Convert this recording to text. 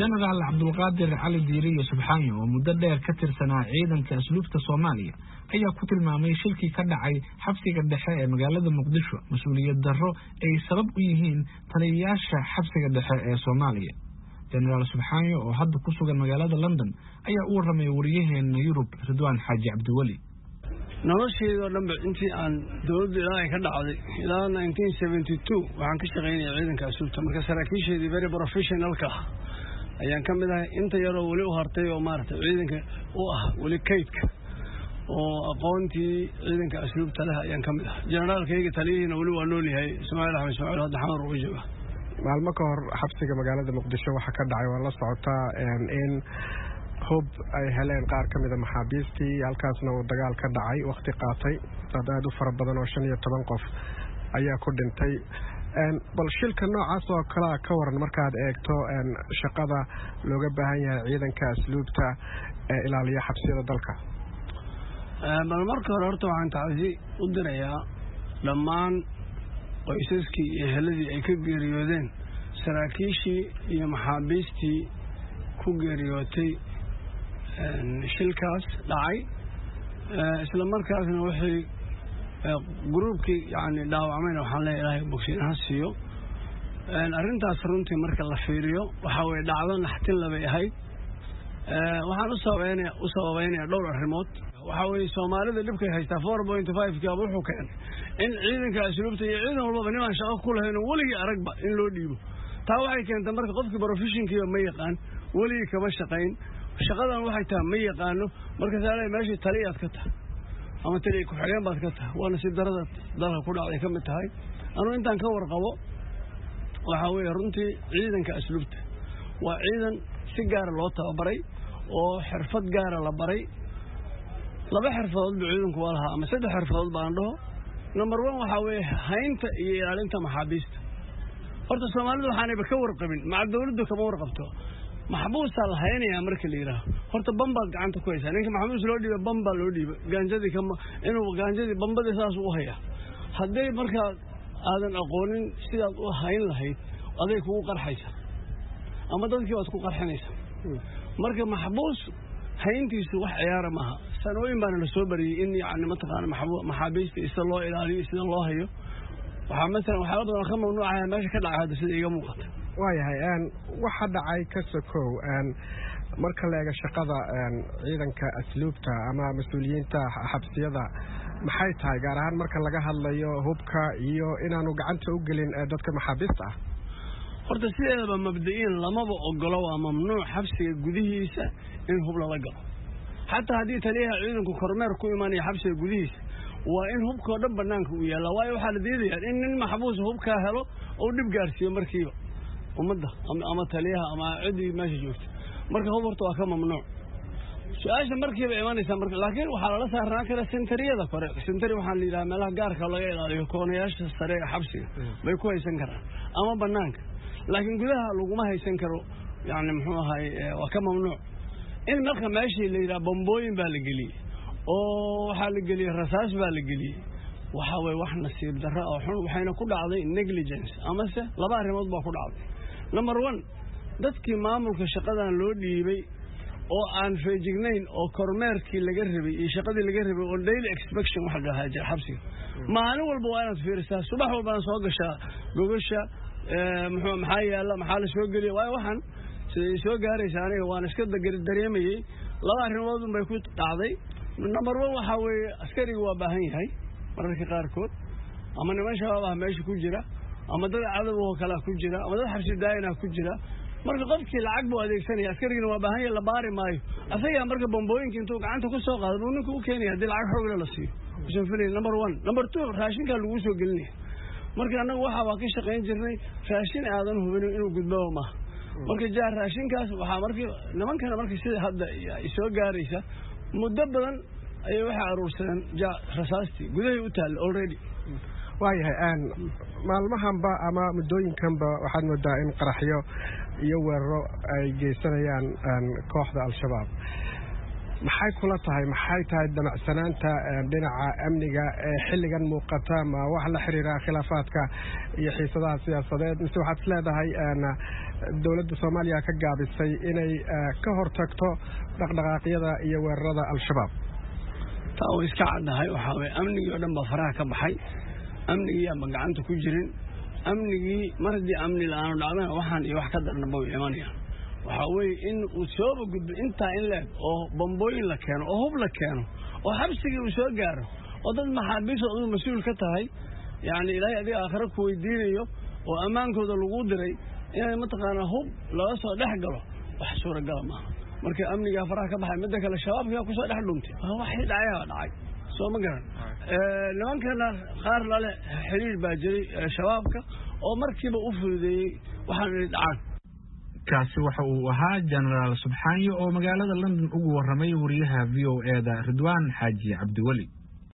General Abdulqaadir Ali Diiri Subxaani oo muddo dheer ka tirsanaa ciidanka asluubta Soomaaliya ayaa ku tilmaamay shilkii ka dhacay xabsiga dhexe ee magaalada Muqdisho mas'uuliyad darro ay sabab u yihiin taliyayaasha xabsiga dhexe ee Soomaaliya. General Subxaani oo hadda ku sugan magaalada London ayaa u warramay wariyaheena Yurub Ridwaan Xaaji Cabdiwali. noloshayda dhanba intii aan dawladda ilaa ka dhacday ilaa 1972 waxaan ka shaqeynay ciidanka asluubta marka saraakiisheedii very professional ka ayaan ka mid ahay inta yar oo wali u hartay oo maartay ciidanka u ah wali kaydka oo aqoontii ciidanka asluubta leh ayaan ka mid ahay generaalkayga taliyayna wali waa nool yahay Ismaaciil Axmed Ismaaciil hadda xamar u jooga maalmo ka hor xabsiga magaalada Muqdisho waxa ka dhacay waa la socotaa in hub ay heleen qaar ka mid ah maxaabiistii halkaasna uu dagaal ka dhacay waqti qaatay dad aad u fara badan oo 15 qof ayaa ku dhintay bal shilka noocaas oo kala ka waran markaad eegto shaqada looga baahan yahay ciidanka asluubta ee ilaaliya xabsiyada dalka bal marka hore horta waxaan tacsi u dirayaa dhammaan qoysaskii iyo eheladii ay ka geeriyoodeen saraakiishii iyo maxaabiistii ku geeriyootay shilkaas dhacay isla markaasna waxay groupkii yani dhaawacmayna waxaan leeyahay ilaahay bogsiin ha siiyo arrintaas runtii marka la fiiriyo waxa way dhacdo naxtin labay ahayd waxaan u sababeynaya dhowr arrimood waxa way Soomaalida dhibkay haystaa 4.5 ka wuxuu keenay in ciidanka asluubta iyo ciidan walba niman shaqo ku lahayn waliga aragba in loo dhiibo taa waxay keentay marka qofkii professionkiiba ma yaqaan waliga kaba shaqayn shaqadan waxay tahay ma yaqaano marka saaray meeshii taliyaad ka tahay ama taliye ku xigeen baad ka tahay waana si darada dalka ku dhacday ka mid tahay anuu intaan ka warqabo waxa weeye runtii ciidanka asluubta waa ciidan si gaar loo tababaray oo xirfad gaar la baray laba xirfadood buu ciidanku walaha ama saddex xirfadood baan dhaho number 1 waxa weeye haynta iyo ilaalinta maxaabiista horta Soomaalidu waxaanayba ka warqabin ma dawladdu kama warqabto maxbuus la haynaya marka la yiraahdo horta bamba gacanta ku haysa ninka maxbuus loo dhiibay bamba loo dhiibay gaanjadii kama inuu gaanjadii bambada saas u haya haday marka aadan aqoonin sidaad u hayn lahayd aday kugu qarxaysa ama dadkii waad ku qarxinaysa marka maxbuus hayntiisu wax ciyaar ma aha sanooyin baan la soo bariyay in yaani mataqaan maxaabiista isa loo ilaaliyo sida loo hayo waxa mesela waxa badan ka mamnuucaya meesha ka dhacay sida iga muuqata waayahay waxa dhacay ka sokow marka la eego shaqada ciidanka asluubta ama mas'uuliyiinta xabsiyada maxay tahay gaar ahaan marka laga hadlayo hubka iyo inaanu gacanta u gelin dadka maxaabiista ah horta sideedaba mabda'in lamaba ogolo waa mamnuuc xabsiga gudihiisa in hub la galo xataa hadii taliyaha ciidanku kormeer ku imaanaya xabsiga gudihiisa waa in hubka dhan banaanka u yaala waayo waxa la diidayaa in nin maxbuus hubka helo oo dib gaarsiyo markiiba umada ama taliyaha ama cidii meesha joogta marka hub horta waa ka mamnuuc su'aasha markiiba imaanaysa marka laakiin waxa la saarnaa kara sentariyada kore sentari waxaan leeyahay meelaha gaarka laga ilaaliyo koonayaasha sare ee xabsiga bay ku haysan karaan ama banaanka laakiin gudaha laguma haysan karo yani muxuu ahay waa ka mamnuuc in marka meeshii la yiraahdo bombooyin baa la geliyay oo waxa la geliyay rasaas baa la geliyay waxa way wax nasiib darro oo xun waxayna ku dhacday negligence ama se laba arrimood baa ku dhacday number 1 dadkii maamulka shaqadan loo dhiibay oo aan feejignayn oo kormeerkii laga rabay iyo shaqadii laga rabay oo daily inspection waxa la haajiyo xabsiga maalin walba waa inaad fiirisaa subax walba soo gashaa gogasha maxaa yaala maxaa la soo geliyay waa waxan sidii soo gaaraysaa aniga waan iska dareemayay laba arrimood bay ku dhacday number 1 waxa weeye askarigu waa baahan yahay mararka qaar kood ama niman shabaab ah meesha ku jira ama dad cadow oo kala ku jira ama dad xabsi daayina ku jira marka qofkii lacag buu adeegsanaya askariguna waa baahan yahay la baari maayo asaga marka bombooyinka intuu gacanta ku soo qaado uu ninku u keenaya dil lacag xoog la siiyo wuxuu filayay number 1 number 2 raashinka lagu soo gelinay marka anagu waxa ka shaqeyn jirnay raashin aadan hubin inuu gudbo ma marka jaar raashinkaas waxa markii nimankana markii sida hadda ay soo gaaraysa muddo badan ay waxa aruursan rasaasti gudahay u taal already waayahay maalmahanba ama muddooyinkanba waxaad moodaa in qaraxyo iyo weeraro ay geysanayaan kooxda al-shabaab maxay kula tahay damacsanaanta dhinaca amniga ee xilligan muuqata ma wax la xiriira khilaafaadka iyo xiisadaha siyaasadeed mise waxaad isleedahay dowladda Soomaaliya ka gaabisay inay ka hortagto dhaqdhaqaaqyada iyo weerarada al-shabaab taa oo iska caddahay waxa way amniga oo dhan ba faraha ka baxay amniga ama gacanta ku jirin amnigii markii amni la'aan dhacdana waxaan iyo wax ka daran baa imanayaan waxa way in uu soo gudbo inta in leeg oo bombooyin la keeno oo hub la keeno oo xabsiga uu soo gaaro oo dad maxaabiis oo mas'uul ka tahay yaani ilaahay adiga aakhira ku weydiinayo oo amaankooda lagu diray inay mataqaana hub laga soo dhex galo wax suuragal ma markii amniga faraha ka baxay mid kale shabaabka ku soo dhex dhuntay wax dhacay soo ma garan nimankana qaar la leh xiriir baa jiray shabaabka oo markiiba u fududeeyay waxaan dhacay kaasi waxa uu ahaa General Subxaanyo oo magaalada London ugu waramay wariyaha VOA da Ridwaan Xaaji Cabdiwali